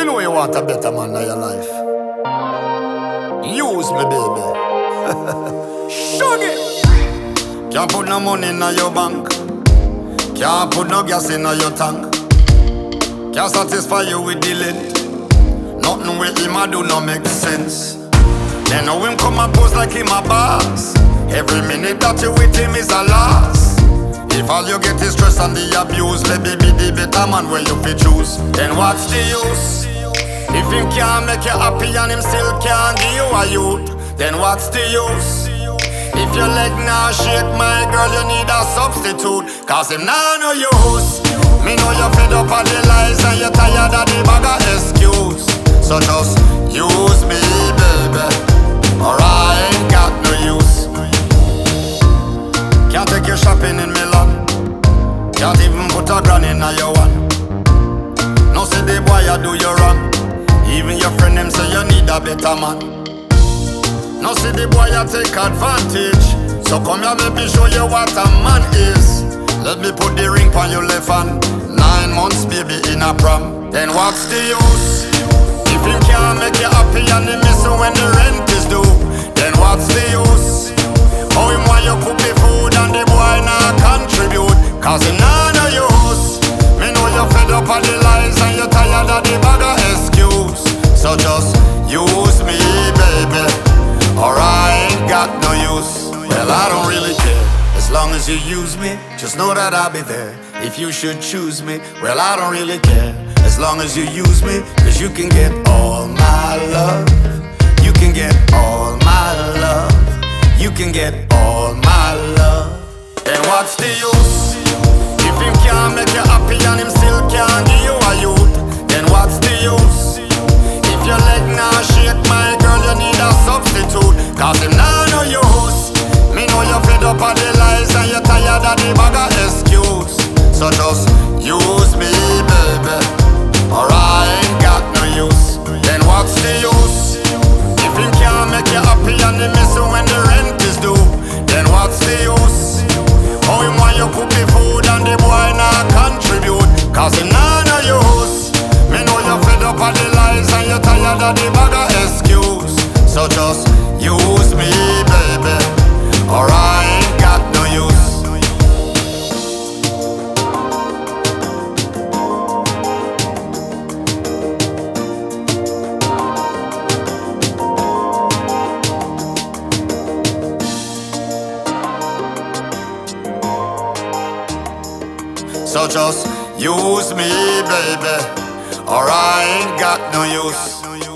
Me know you want a better man in your life. Use me, baby. Shug it. Can't put no money in your bank. Can't put no gas in your tank. Can't satisfy you with the length. Nothing with him I do no make sense. Then know him come and pose like him a boss. Every minute that you with him is a loss. If all you get is stress and the abuse, let me be the better man where you fi choose. Then what's the use? If him can't make you happy and him still can't give you a youth, then what's the use? If your leg now shake, my girl, you need a substitute. Cause him now no use. Me know you're fed up of the lies and you're tired of the bag of excuse. So just use me, baby, or I ain't got no use. Can't take you shopping in Milan. Can't even put a grand in your one. No say the boy you do you wrong. Even your friend them say you need a better man. No see the boy you take advantage. So come here, let me show you what a man is. Let me put the ring on your left hand. 9 months baby in a prom. Then what's the use? If him can't make you happy and he miss you when the rent is due, then what's the use? How him want you cook the food and the boy not contribute? Cause him not no use. Me know you're fed up of the lies and you're tired of the bag of excuse. So just use me, baby, or I ain't got no use. Well, I don't really care. As long as you use me, just know that I'll be there. If you should choose me, well, I don't really care. As long as you use me, cause you can get all my love. You can get all my love. You can get all my love. Then what's the use? If him can't make you happy and him still can't give you a youth, then what's the use? If your leg now shake, my girl, you need a substitute. Cause him now no use. Me know you're fed up of the lies and you're tired of the bag of excuse. So just use me, baby, or I ain't got no use. Then what's the use? If him can't make you happy and he miss you when the rent is due, then what's the use? How him want you cook the food and the boy not contribute? Cause him not no use. Me know you're fed up of the lies and you're tired of the bag of excuse. So just use me, baby, or I ain't got no use. So just use me, baby, or I ain't got no use.